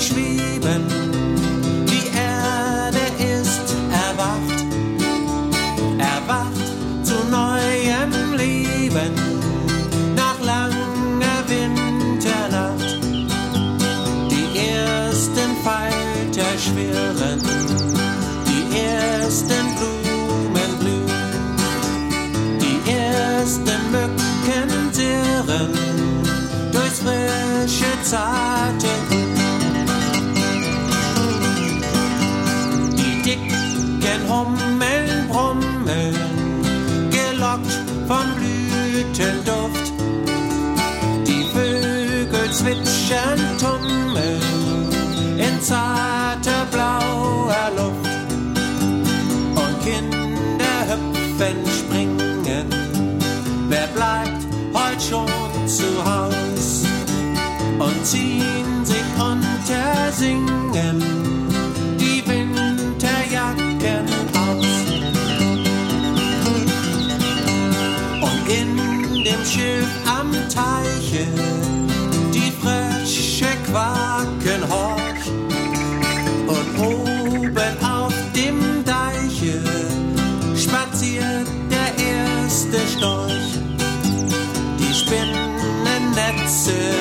schweben, die Erde ist erwacht zu neuem Leben, nach langer Winternacht. Die ersten Falter schwirren, die ersten Blumen blühen, die ersten Mücken sirren durchs frische, zarte Grün. Die dicken Hummeln brummeln, gelockt vom Blütenduft. Die Vögel zwitschern, tummeln in zarter blauer Luft. Und Kinder hüpfen, springen, wer bleibt heut schon zu Haus und ziehen sich unter Singen die Winterjacken aus. Und in dem Schiff am Teiche die Frösche quaken horch, und oben auf dem Deiche spaziert der erste Storch. Die Spinnennetze